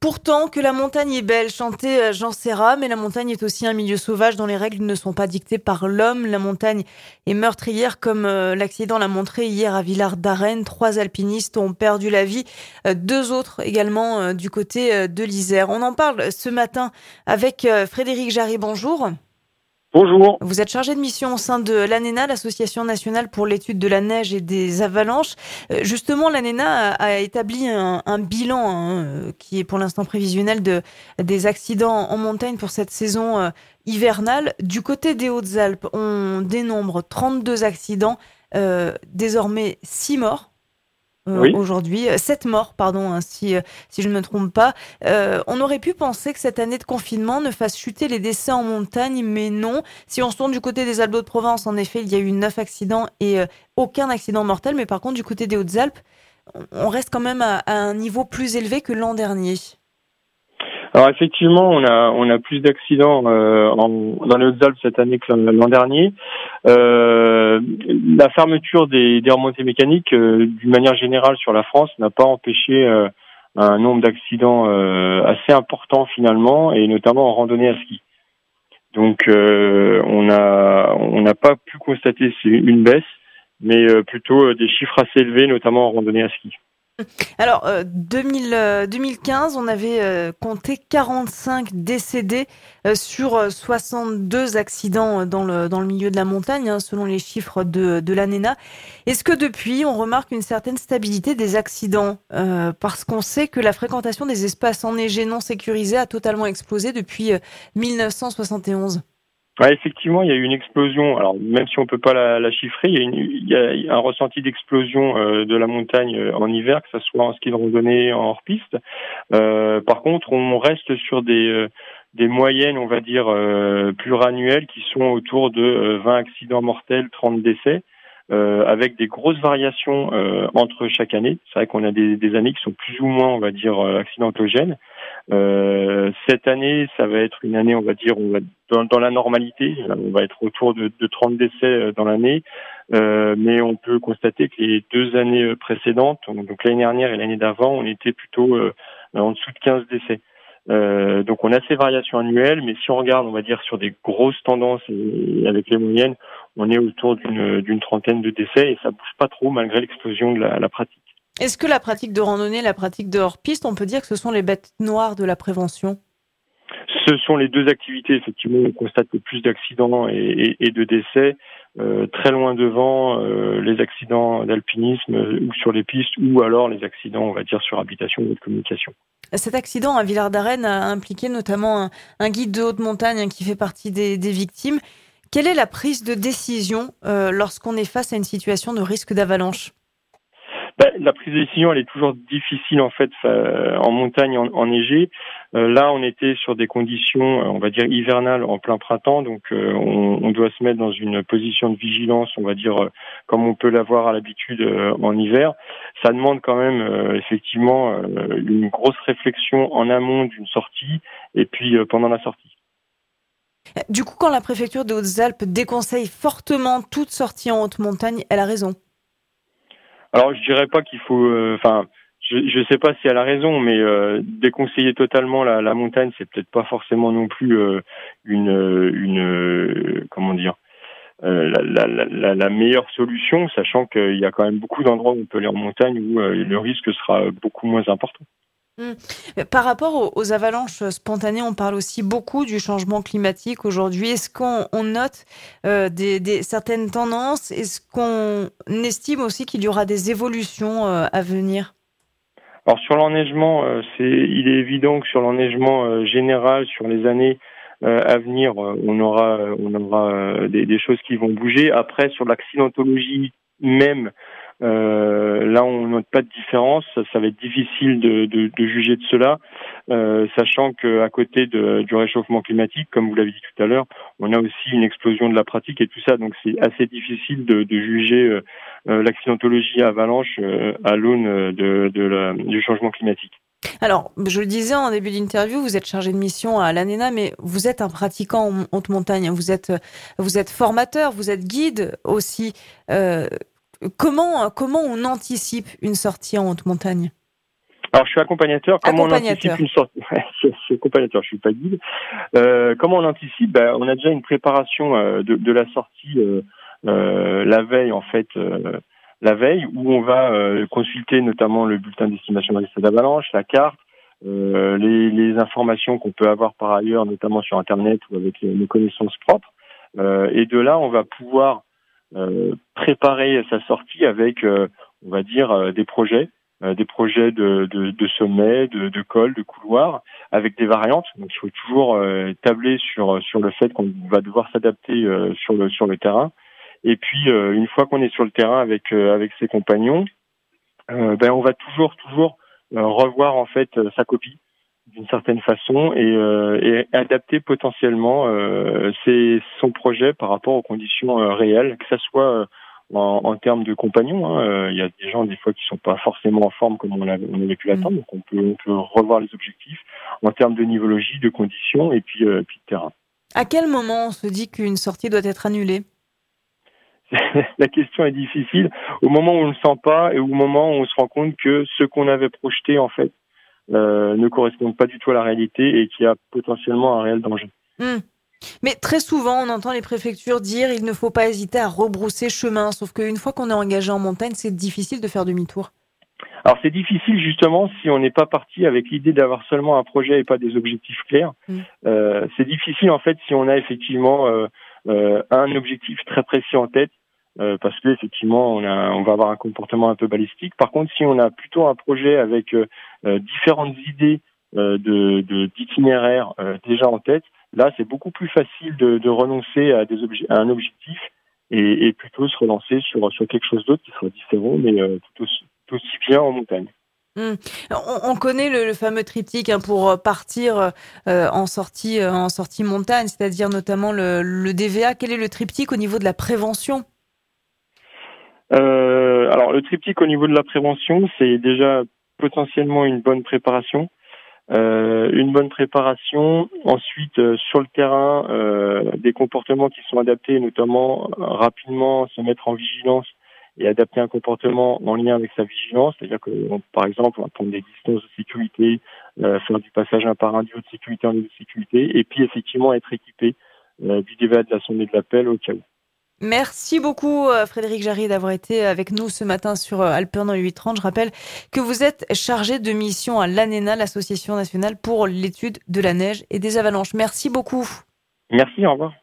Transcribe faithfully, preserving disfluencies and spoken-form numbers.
Pourtant, que la montagne est belle, chantait Jean Serrat, mais la montagne est aussi un milieu sauvage dont les règles ne sont pas dictées par l'homme. La montagne est meurtrière, comme euh, l'accident l'a montré hier à Villard-d'Arène. Trois alpinistes ont perdu la vie, euh, deux autres également euh, du côté euh, de l'Isère. On en parle ce matin avec euh, Frédéric Jarry. Bonjour. Bonjour. Vous êtes chargé de mission au sein de l'ANENA, l'Association nationale pour l'étude de la neige et des avalanches. Euh, Justement, l'ANENA a, a établi un, un bilan hein, euh, qui est pour l'instant prévisionnel de, des accidents en montagne pour cette saison euh, hivernale. Du côté des Hautes-Alpes, on dénombre trente-deux accidents, euh, désormais six morts. Euh, Oui. aujourd'hui, euh, sept morts, pardon, hein, si, euh, si je ne me trompe pas. Euh, on aurait pu penser que cette année de confinement ne fasse chuter les décès en montagne, mais non. Si on se tourne du côté des Alpes-de-Provence, en effet, il y a eu neuf accidents et euh, aucun accident mortel. Mais par contre, du côté des Hautes-Alpes, on reste quand même à, à un niveau plus élevé que l'an dernier. Alors effectivement, on a on a plus d'accidents euh, en, dans les Hautes-Alpes cette année que l'an dernier. Euh, la fermeture des, des remontées mécaniques, euh, d'une manière générale sur la France, n'a pas empêché euh, un nombre d'accidents euh, assez important finalement, et notamment en randonnée à ski. Donc euh, on a on n'a pas pu constater une baisse, mais euh, plutôt des chiffres assez élevés, notamment en randonnée à ski. Alors, euh, deux mille, euh, deux mille quinze, on avait euh, compté quarante-cinq décédés euh, sur euh, soixante-deux accidents dans le, dans le milieu de la montagne, hein, selon les chiffres de, de l'ANENA. Est-ce que depuis, on remarque une certaine stabilité des accidents euh, parce qu'on sait que la fréquentation des espaces enneigés non sécurisés a totalement explosé depuis euh, mille neuf cent soixante et onze? Ouais, effectivement, il y a eu une explosion. Alors, même si on peut pas la, la chiffrer, il y a, une, il y a un ressenti d'explosion euh, de la montagne euh, en hiver, que ce soit en ski de randonnée, en hors-piste. Euh, par contre, on reste sur des, euh, des moyennes, on va dire, euh, pluriannuelles qui sont autour de euh, vingt accidents mortels, trente décès, euh, avec des grosses variations euh, entre chaque année. C'est vrai qu'on a des, des années qui sont plus ou moins, on va dire, euh, accidentogènes. Euh, cette année, ça va être une année, on va dire, on va dans, dans la normalité. On va être autour de, de trente décès dans l'année, euh, mais on peut constater que les deux années précédentes, donc l'année dernière et l'année d'avant, on était plutôt euh, en dessous de quinze décès. Euh, donc on a ces variations annuelles, mais si on regarde, on va dire, sur des grosses tendances et avec les moyennes, on est autour d'une, d'une trentaine de décès et ça bouge pas trop malgré l'explosion de la, la pratique. Est-ce que la pratique de randonnée, la pratique de hors-piste, on peut dire que ce sont les bêtes noires de la prévention? Ce sont les deux activités, effectivement, où on constate le plus d'accidents et, et, et de décès, euh, très loin devant euh, les accidents d'alpinisme euh, ou sur les pistes, ou alors les accidents, on va dire, sur habitation ou de communication. Cet accident à Villard-d'Arène a impliqué notamment un, un guide de haute montagne hein, qui fait partie des, des victimes. Quelle est la prise de décision euh, lorsqu'on est face à une situation de risque d'avalanche? Ben, la prise de décision, elle est toujours difficile en fait euh, en montagne en, enneigée. Euh, là, on était sur des conditions, on va dire hivernales en plein printemps, donc euh, on, on doit se mettre dans une position de vigilance, on va dire euh, comme on peut l'avoir à l'habitude euh, en hiver. Ça demande quand même euh, effectivement euh, une grosse réflexion en amont d'une sortie et puis euh, pendant la sortie. Du coup, quand la préfecture des Hautes-Alpes déconseille fortement toute sortie en haute montagne, elle a raison. Alors, je dirais pas qu'il faut. Enfin, euh, je je sais pas si elle a raison, mais euh, déconseiller totalement la, la montagne, c'est peut-être pas forcément non plus euh, une une euh, comment dire euh, la, la, la, la meilleure solution, sachant qu'il y a quand même beaucoup d'endroits où on peut aller en montagne où euh, le risque sera beaucoup moins important. Mmh. Par rapport aux, aux avalanches spontanées, on parle aussi beaucoup du changement climatique aujourd'hui. Est-ce qu'on on note euh, des, des, certaines tendances? Est-ce qu'on estime aussi qu'il y aura des évolutions euh, à venir? Alors sur l'enneigement, euh, c'est, il est évident que sur l'enneigement euh, général, sur les années euh, à venir, euh, on aura, on aura euh, des, des choses qui vont bouger. Après, sur l'accidentologie même, euh, là, on note pas de différence. Ça, ça va être difficile de, de, de juger de cela, euh, sachant qu'à côté de, du réchauffement climatique, comme vous l'avez dit tout à l'heure, on a aussi une explosion de la pratique et tout ça. Donc, c'est assez difficile de, de juger euh, euh, l'accidentologie avalanche euh, à l'aune de, de la, du changement climatique. Alors, je le disais en début d'interview, vous êtes chargé de mission à l'ANENA, mais vous êtes un pratiquant en haute montagne. Vous êtes, vous êtes formateur, vous êtes guide aussi. Euh, comment, comment on anticipe une sortie en haute montagne ? Alors, je suis accompagnateur. Comment on anticipe une sortie? je suis accompagnateur, je suis pas guide. Euh, comment on anticipe? Ben, on a déjà une préparation euh, de, de la sortie euh, euh, la veille, en fait, euh, la veille, où on va euh, consulter notamment le bulletin d'estimation de risque d'avalanche, la carte, euh, les, les informations qu'on peut avoir par ailleurs, notamment sur Internet ou avec les, nos connaissances propres. Euh, et de là, on va pouvoir euh, préparer sa sortie avec, euh, on va dire, euh, des projets. Des projets de, de, de sommets, de, de cols, de couloirs, avec des variantes. Donc il faut toujours euh, tabler sur sur le fait qu'on va devoir s'adapter euh, sur le sur le terrain. Et puis euh, une fois qu'on est sur le terrain avec euh, avec ses compagnons, euh, ben on va toujours toujours euh, revoir en fait euh, sa copie d'une certaine façon et, euh, et adapter potentiellement euh, ses, son projet par rapport aux conditions euh, réelles, que ça soit euh, En, en termes de compagnons, il hein, euh, y a des gens des fois qui sont pas forcément en forme comme on, a, on avait pu l'attendre, donc on peut, on peut revoir les objectifs en termes de nivologie, de conditions et puis, euh, puis de terrain. À quel moment on se dit qu'une sortie doit être annulée? La question est difficile. Au moment où on ne le sent pas et au moment où on se rend compte que ce qu'on avait projeté en fait euh, ne correspond pas du tout à la réalité et qu'il y a potentiellement un réel danger. Mmh. Mais très souvent, on entend les préfectures dire il ne faut pas hésiter à rebrousser chemin. Sauf qu'une fois qu'on est engagé en montagne, c'est difficile de faire demi-tour. Alors c'est difficile justement si on n'est pas parti avec l'idée d'avoir seulement un projet et pas des objectifs clairs. Mmh. Euh, c'est difficile en fait si on a effectivement euh, euh, un objectif très précis en tête, euh, parce que effectivement on, a, on va avoir un comportement un peu balistique. Par contre, si on a plutôt un projet avec euh, euh, différentes idées euh, de, de d'itinéraires euh, déjà en tête, là, c'est beaucoup plus facile de, de renoncer à, des obje- à un objectif et, et plutôt se relancer sur, sur quelque chose d'autre qui sera différent, mais euh, tout, aussi, tout aussi bien en montagne. Mmh. On, on connaît le, le fameux triptyque hein, pour partir euh, en sortie euh, en sortie montagne, c'est-à-dire notamment le, le D V A. Quel est le triptyque au niveau de la prévention? euh, Alors, le triptyque au niveau de la prévention, c'est déjà potentiellement une bonne préparation. Euh, une bonne préparation, ensuite euh, sur le terrain, euh, des comportements qui sont adaptés, notamment euh, rapidement se mettre en vigilance et adapter un comportement en lien avec sa vigilance, c'est-à-dire que on, par exemple on va prendre des distances de sécurité, euh, faire du passage un par un du haut de sécurité en niveau de sécurité, et puis effectivement être équipé euh, du D V A, de la sonde et de l'appel au cas où. Merci beaucoup Frédéric Jarry d'avoir été avec nous ce matin sur Alpin dans le huit trente. Je rappelle que vous êtes chargé de mission à l'ANENA, l'Association nationale pour l'étude de la neige et des avalanches. Merci beaucoup. Merci, au revoir.